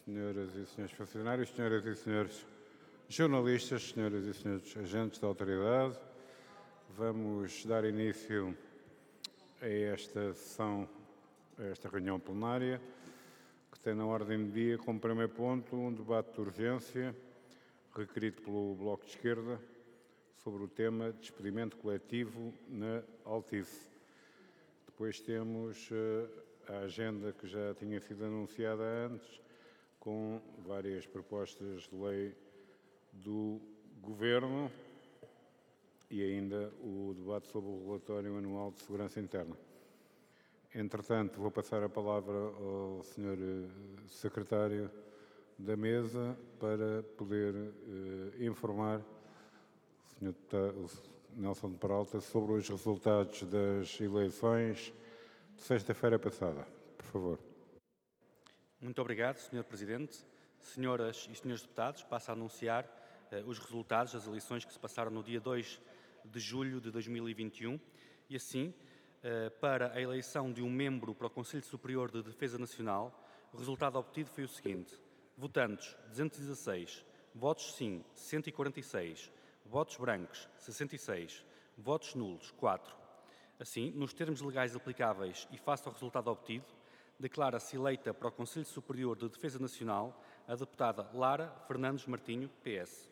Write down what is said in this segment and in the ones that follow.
senhoras e senhores funcionários, senhoras e senhores jornalistas, senhoras e senhores agentes da autoridade, vamos dar início a esta sessão, a esta reunião plenária, que tem na ordem de dia como primeiro ponto um debate de urgência requerido pelo Bloco de Esquerda sobre o tema despedimento coletivo na Altice. Depois temos a agenda que já tinha sido anunciada antes, com várias propostas de lei do Governo e ainda o debate sobre o relatório anual de segurança interna. Entretanto, vou passar a palavra ao Sr. Secretário da Mesa para poder informar o Sr. Deputado Nelson de Peralta sobre os resultados das eleições de sexta-feira passada. Por favor. Muito obrigado, Sr. Presidente. Senhoras e senhores deputados, passo a anunciar os resultados das eleições que se passaram no dia 2 de julho de 2021 e assim, para a eleição de um membro para o Conselho Superior de Defesa Nacional, o resultado obtido foi o seguinte: votantes 216, votos sim 146, votos brancos 66, votos nulos 4. Assim, nos termos legais aplicáveis e face ao resultado obtido, declara-se eleita para o Conselho Superior de Defesa Nacional a deputada Lara Fernandes Martinho, PS.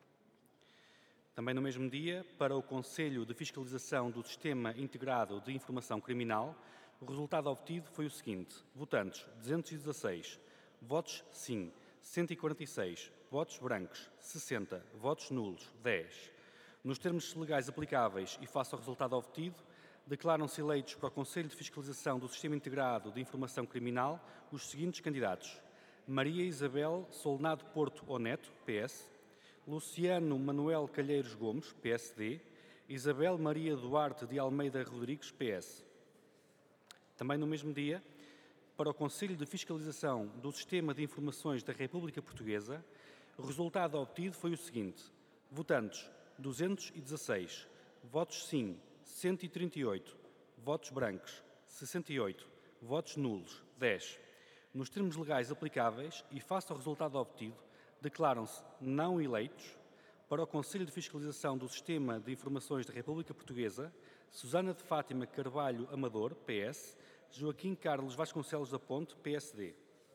Também no mesmo dia, para o Conselho de Fiscalização do Sistema Integrado de Informação Criminal, o resultado obtido foi o seguinte: votantes 216, votos sim 146, votos brancos 60, votos nulos 10. Nos termos legais aplicáveis e face ao resultado obtido, declaram-se eleitos para o Conselho de Fiscalização do Sistema Integrado de Informação Criminal os seguintes candidatos: Maria Isabel Solnado Porto Oneto, PS, Luciano Manuel Calheiros Gomes, PSD, Isabel Maria Duarte de Almeida Rodrigues, PS. Também no mesmo dia, para o Conselho de Fiscalização do Sistema de Informações da República Portuguesa, o resultado obtido foi o seguinte: votantes 216, votos sim 138, votos brancos 68, votos nulos 10. Nos termos legais aplicáveis e face ao resultado obtido, declaram-se não eleitos para o Conselho de Fiscalização do Sistema de Informações da República Portuguesa Susana de Fátima Carvalho Amador, PS, Joaquim Carlos Vasconcelos da Ponte, PSD.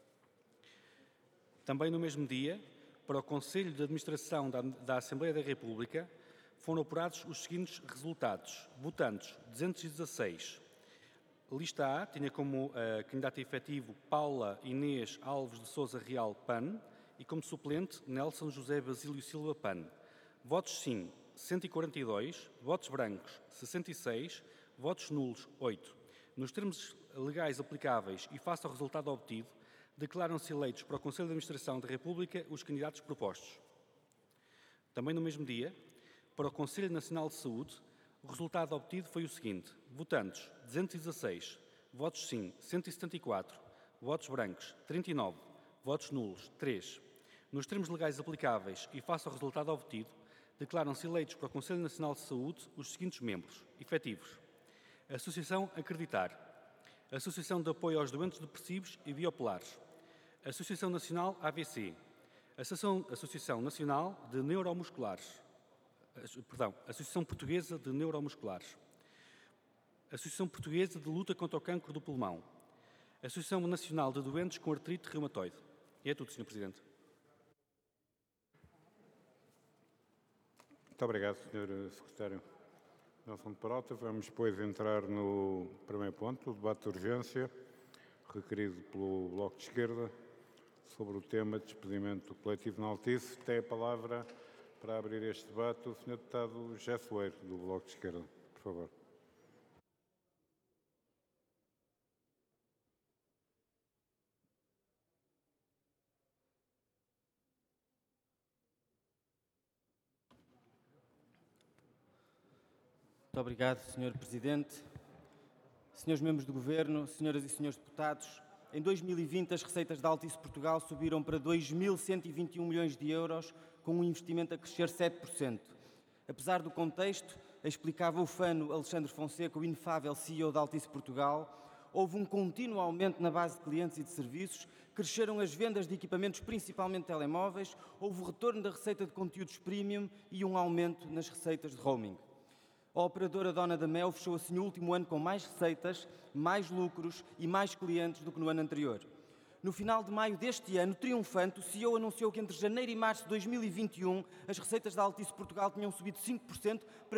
Também no mesmo dia, para o Conselho de Administração da Assembleia da República, foram apurados os seguintes resultados: votantes 216. Lista A tinha como candidato efetivo Paula Inês Alves de Sousa Real, PAN, e como suplente Nelson José Basílio Silva, PAN. Votos sim 142, votos brancos 66, votos nulos 8. Nos termos legais aplicáveis e face ao resultado obtido, declaram-se eleitos para o Conselho de Administração da República os candidatos propostos. Também no mesmo dia, para o Conselho Nacional de Saúde, o resultado obtido foi o seguinte: votantes 216, votos sim 174, votos brancos 39, votos nulos 3. Nos termos legais aplicáveis e face ao resultado obtido, declaram-se eleitos para o Conselho Nacional de Saúde os seguintes membros efetivos: Associação Acreditar, Associação de Apoio aos Doentes Depressivos e Biopolares, Associação Nacional AVC, Associação Nacional de Neuromusculares, Associação Portuguesa de Neuromusculares, Associação Portuguesa de Luta contra o Cancro do Pulmão, Associação Nacional de Doentes com Artrite Reumatoide. E é tudo, Sr. Presidente. Muito obrigado, Sr. Secretário Nelson de Peralta. Vamos depois entrar no primeiro ponto, o debate de urgência, requerido pelo Bloco de Esquerda, sobre o tema de despedimento coletivo na Altice. Tem a palavra para abrir este debate o Sr. Deputado José Soeiro, do Bloco de Esquerda. Por favor. Muito obrigado, Sr. Presidente. Senhores membros do Governo, senhoras e senhores deputados, em 2020 as receitas da Altice Portugal subiram para 2.121 milhões de euros, com um investimento a crescer 7%. Apesar do contexto, explicava o fano Alexandre Fonseca, o inefável CEO da Altice Portugal, houve um contínuo aumento na base de clientes e de serviços, cresceram as vendas de equipamentos, principalmente telemóveis, houve o retorno da receita de conteúdos premium e um aumento nas receitas de roaming. A operadora Dona da Mel fechou assim o último ano com mais receitas, mais lucros e mais clientes do que no ano anterior. No final de maio deste ano, triunfante, o CEO anunciou que entre janeiro e março de 2021 as receitas da Altice Portugal tinham subido 5% para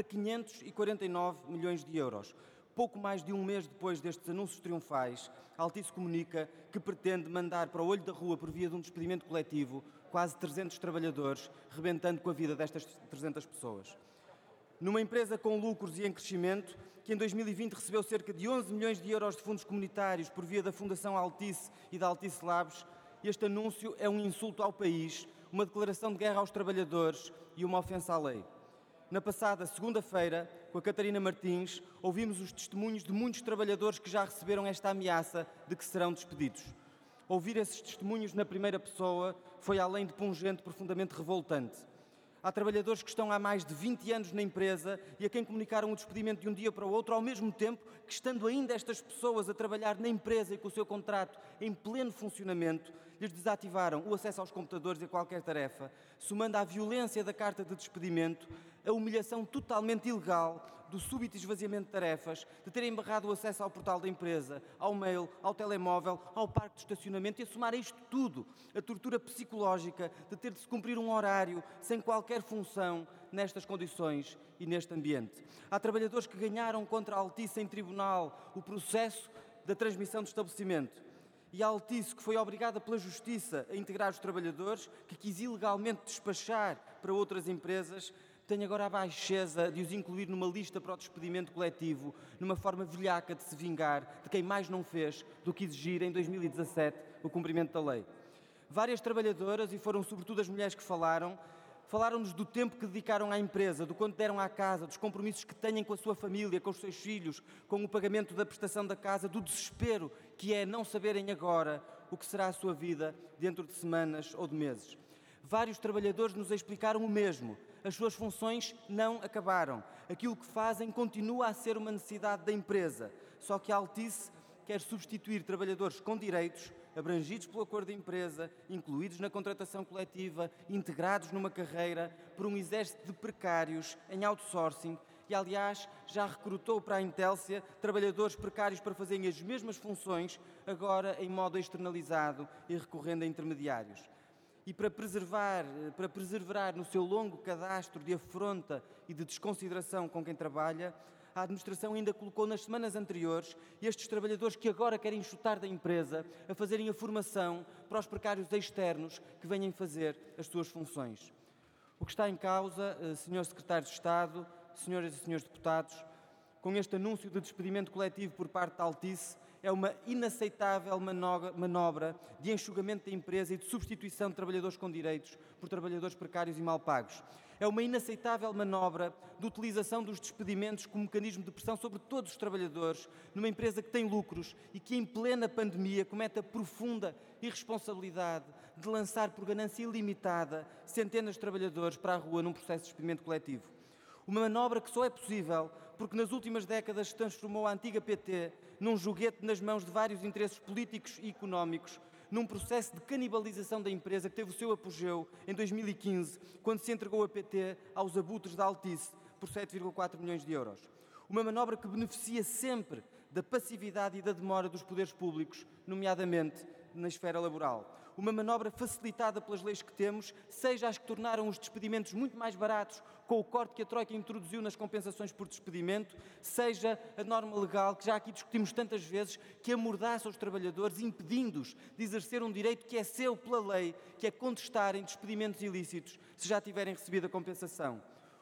549 milhões de euros. Pouco mais de um mês depois destes anúncios triunfais, a Altice comunica que pretende mandar para o olho da rua por via de um despedimento coletivo quase 300 trabalhadores, rebentando com a vida destas 300 pessoas. Numa empresa com lucros e em crescimento, que em 2020 recebeu cerca de 11 milhões de euros de fundos comunitários por via da Fundação Altice e da Altice Labs, este anúncio é um insulto ao país, uma declaração de guerra aos trabalhadores e uma ofensa à lei. Na passada segunda-feira, com a Catarina Martins, ouvimos os testemunhos de muitos trabalhadores que já receberam esta ameaça de que serão despedidos. Ouvir esses testemunhos na primeira pessoa foi, além de pungente, profundamente revoltante. Há trabalhadores que estão há mais de 20 anos na empresa e a quem comunicaram o despedimento de um dia para o outro, ao mesmo tempo que, estando ainda estas pessoas a trabalhar na empresa e com o seu contrato em pleno funcionamento, lhes desativaram o acesso aos computadores e a qualquer tarefa, somando à violência da carta de despedimento a humilhação totalmente ilegal do súbito esvaziamento de tarefas, de terem barrado o acesso ao portal da empresa, ao mail, ao telemóvel, ao parque de estacionamento e a somar a isto tudo a tortura psicológica de ter de se cumprir um horário sem qualquer função nestas condições e neste ambiente. Há trabalhadores que ganharam contra a Altice em tribunal o processo da transmissão de estabelecimento. E a Altice, que foi obrigada pela Justiça a integrar os trabalhadores, que quis ilegalmente despachar para outras empresas, tem agora a baixeza de os incluir numa lista para o despedimento coletivo, numa forma velhaca de se vingar de quem mais não fez do que exigir em 2017 o cumprimento da lei. Várias trabalhadoras, e foram sobretudo as mulheres que falaram-nos do tempo que dedicaram à empresa, do quanto deram à casa, dos compromissos que têm com a sua família, com os seus filhos, com o pagamento da prestação da casa, do desespero que é não saberem agora o que será a sua vida dentro de semanas ou de meses. Vários trabalhadores nos explicaram o mesmo. As suas funções não acabaram. Aquilo que fazem continua a ser uma necessidade da empresa. Só que a Altice quer substituir trabalhadores com direitos, abrangidos pelo acordo de empresa, incluídos na contratação coletiva, integrados numa carreira, por um exército de precários em outsourcing e, aliás, já recrutou para a Intélcia trabalhadores precários para fazerem as mesmas funções, agora em modo externalizado e recorrendo a intermediários. E para perseverar no seu longo cadastro de afronta e de desconsideração com quem trabalha, a administração ainda colocou nas semanas anteriores estes trabalhadores que agora querem chutar da empresa a fazerem a formação para os precários externos que venham fazer as suas funções. O que está em causa, Sr. Secretário de Estado, Senhoras e Senhores Deputados, com este anúncio de despedimento coletivo por parte da Altice, é uma inaceitável manobra de enxugamento da empresa e de substituição de trabalhadores com direitos por trabalhadores precários e mal pagos. É uma inaceitável manobra de utilização dos despedimentos como mecanismo de pressão sobre todos os trabalhadores numa empresa que tem lucros e que, em plena pandemia, comete a profunda irresponsabilidade de lançar por ganância ilimitada centenas de trabalhadores para a rua num processo de despedimento coletivo. Uma manobra que só é possível porque nas últimas décadas se transformou a antiga PT num joguete nas mãos de vários interesses políticos e económicos, num processo de canibalização da empresa que teve o seu apogeu em 2015, quando se entregou a PT aos abutres da Altice por 7,4 milhões de euros. Uma manobra que beneficia sempre da passividade e da demora dos poderes públicos, nomeadamente na esfera laboral. Uma manobra facilitada pelas leis que temos, seja as que tornaram os despedimentos muito mais baratos com o corte que a Troika introduziu nas compensações por despedimento, seja a norma legal, que já aqui discutimos tantas vezes, que amordaça os trabalhadores, impedindo-os de exercer um direito que é seu pela lei, que é contestarem despedimentos ilícitos se já tiverem recebido a compensação.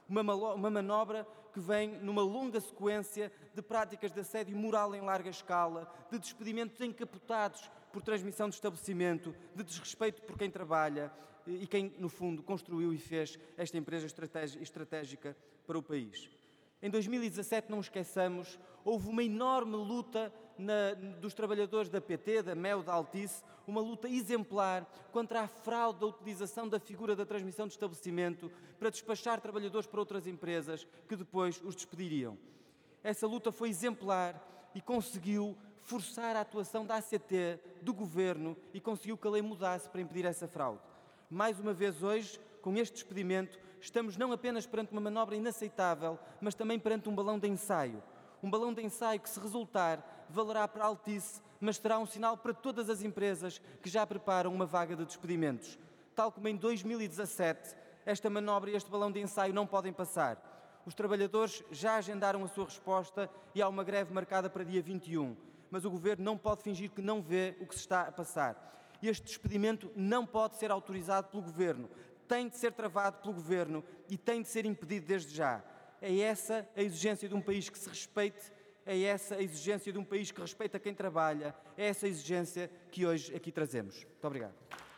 Uma manobra que vem numa longa sequência de práticas de assédio moral em larga escala, de despedimentos encapotados por transmissão de estabelecimento, de desrespeito por quem trabalha e quem, no fundo, construiu e fez esta empresa estratégica para o país. Em 2017, não esqueçamos, houve uma enorme luta dos trabalhadores da PT, da MEU, da Altice, uma luta exemplar contra a fraude da utilização da figura da transmissão de estabelecimento para despachar trabalhadores para outras empresas que depois os despediriam. Essa luta foi exemplar e conseguiu forçar a atuação da ACT, do Governo, e conseguiu que a lei mudasse para impedir essa fraude. Mais uma vez hoje, com este despedimento, estamos não apenas perante uma manobra inaceitável, mas também perante um balão de ensaio. Um balão de ensaio que, se resultar, valerá para a Altice, mas será um sinal para todas as empresas que já preparam uma vaga de despedimentos. Tal como em 2017, esta manobra e este balão de ensaio não podem passar. Os trabalhadores já agendaram a sua resposta e há uma greve marcada para dia 21. Mas o Governo não pode fingir que não vê o que se está a passar. Este despedimento não pode ser autorizado pelo Governo. Tem de ser travado pelo Governo e tem de ser impedido desde já. É essa a exigência de um país que se respeite, é essa a exigência de um país que respeita quem trabalha, é essa a exigência que hoje aqui trazemos. Muito obrigado.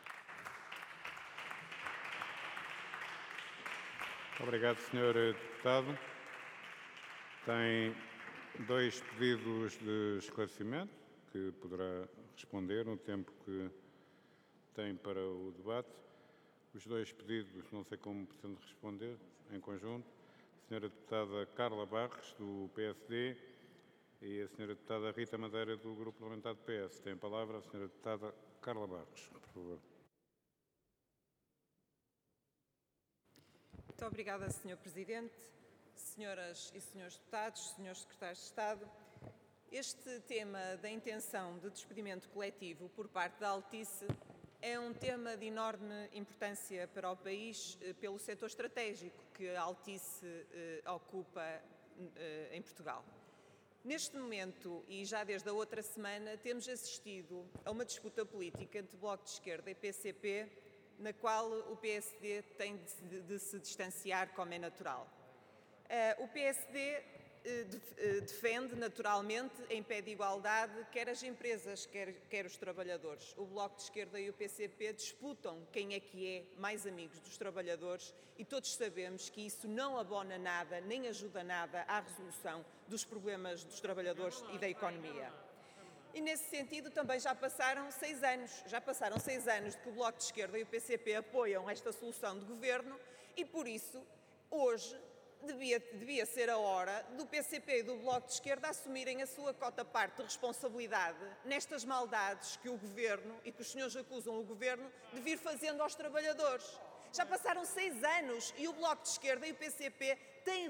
Obrigado, Sr. Deputado. Tem 2 pedidos de esclarecimento que poderá responder no tempo que tem para o debate. Os 2 pedidos, não sei como pretende responder, em conjunto. A Sra. Deputada Carla Barros, do PSD, e a Sra. Deputada Rita Madeira, do Grupo Parlamentar do PS. Tem a palavra a Sra. Deputada Carla Barros, por favor. Muito obrigada, Sr. Presidente, senhoras e senhores deputados, senhores secretários de Estado. Este tema da intenção de despedimento coletivo por parte da Altice é um tema de enorme importância para o país pelo setor estratégico que a Altice ocupa em Portugal. Neste momento, e já desde a outra semana, temos assistido a uma disputa política entre Bloco de Esquerda e PCP, na qual o PSD tem de se distanciar, como é natural. O PSD defende, naturalmente, em pé de igualdade, quer as empresas, quer os trabalhadores. O Bloco de Esquerda e o PCP disputam quem é que é mais amigos dos trabalhadores e todos sabemos que isso não abona nada, nem ajuda nada à resolução dos problemas dos trabalhadores e da economia. E, nesse sentido, também já passaram 6 anos. Já passaram 6 anos de que o Bloco de Esquerda e o PCP apoiam esta solução de governo e, por isso, hoje devia ser a hora do PCP e do Bloco de Esquerda assumirem a sua cota-parte de responsabilidade nestas maldades que o Governo e que os senhores acusam o Governo de vir fazendo aos trabalhadores. Já passaram 6 anos e o Bloco de Esquerda e o PCP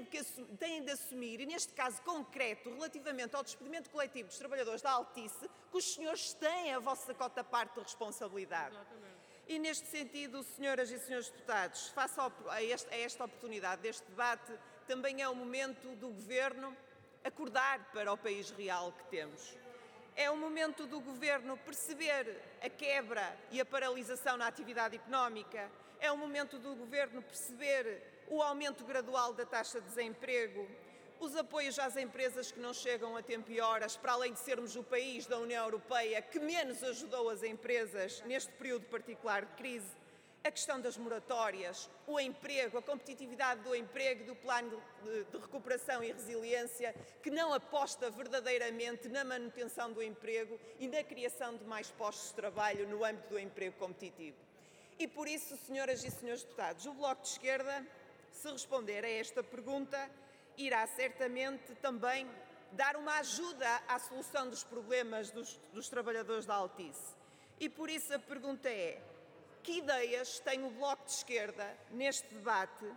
têm de assumir, e neste caso concreto, relativamente ao despedimento coletivo dos trabalhadores da Altice, que os senhores têm a vossa cota-parte de responsabilidade. Exatamente. E neste sentido, senhoras e senhores deputados, face a esta oportunidade deste debate, também é o momento do Governo acordar para o país real que temos. É o momento do Governo perceber a quebra e a paralisação na atividade económica. É o momento do Governo perceber o aumento gradual da taxa de desemprego, os apoios às empresas que não chegam a tempo e horas, para além de sermos o país da União Europeia que menos ajudou as empresas neste período particular de crise, a questão das moratórias, o emprego, a competitividade do emprego e do plano de recuperação e resiliência, que não aposta verdadeiramente na manutenção do emprego e na criação de mais postos de trabalho no âmbito do emprego competitivo. E por isso, senhoras e senhores deputados, o Bloco de Esquerda, se responder a esta pergunta, irá certamente também dar uma ajuda à solução dos problemas dos trabalhadores da Altice. E por isso a pergunta é: que ideias tem o Bloco de Esquerda neste debate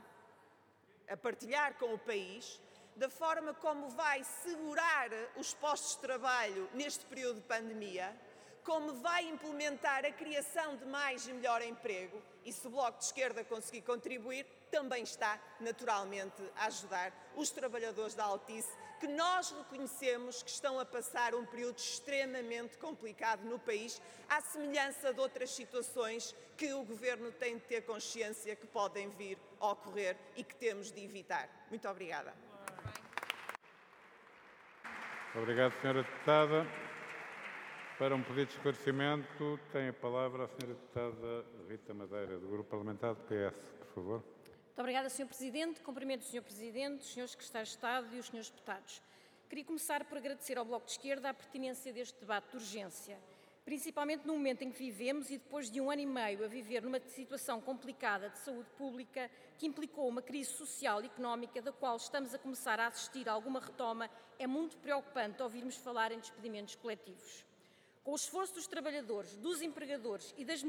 a partilhar com o país, da forma como vai segurar os postos de trabalho neste período de pandemia, como vai implementar a criação de mais e melhor emprego, e se o Bloco de Esquerda conseguir contribuir, também está, naturalmente, a ajudar os trabalhadores da Altice, que nós reconhecemos que estão a passar um período extremamente complicado no país, à semelhança de outras situações que o Governo tem de ter consciência que podem vir a ocorrer e que temos de evitar. Muito obrigada. Obrigado, Sra. Deputada. Para um pedido de esclarecimento, tem a palavra a Sra. Deputada Rita Madeira, do Grupo Parlamentar do PS, por favor. Muito obrigada, Sr. Presidente. Cumprimento o Sr. Presidente, os Srs. Secretários de Estado e os Srs. Deputados. Queria começar por agradecer ao Bloco de Esquerda a pertinência deste debate de urgência. principalmente no momento em que vivemos e depois de 1 ano e meio a viver numa situação complicada de saúde pública que implicou uma crise social e económica da qual estamos a começar a assistir a alguma retoma, é muito preocupante ouvirmos falar em despedimentos coletivos. Com o esforço dos trabalhadores, dos empregadores e das